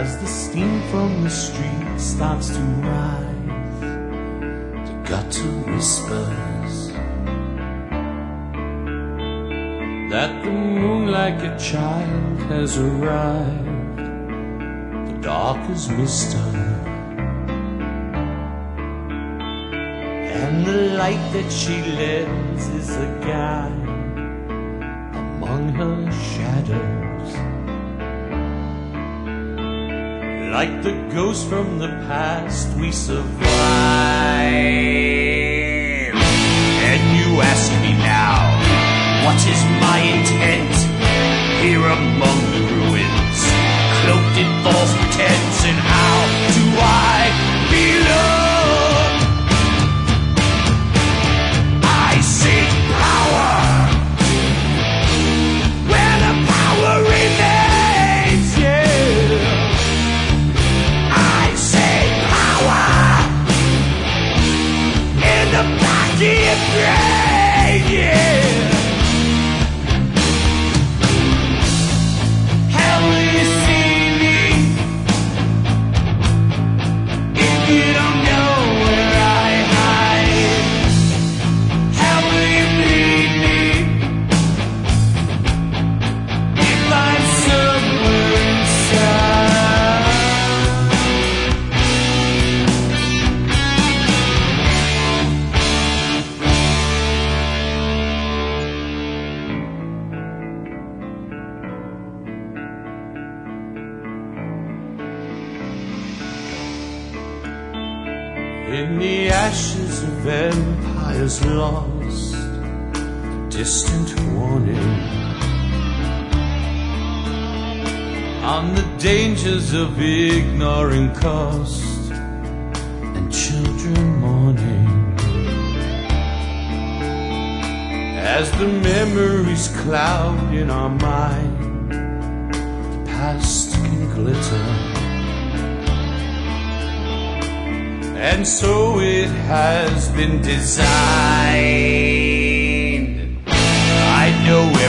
as the steam from the street starts to rise. The gutter whispers that the moon like a child has arrived. The dark is mister, and the light that she lends is a guide among her shadows. Like the ghost from the past, we survive. And you ask me now, what is my intent? Here among the ruins, cloaked in false pretense, and how do I belong? I seek power where the power remains, yeah. I seek power in the body of brain, yeah. In the ashes of empires lost, distant warning on the dangers of ignoring cost, and children mourning as the memories cloud in our mind. The past can glitter, and so it has been designed. I know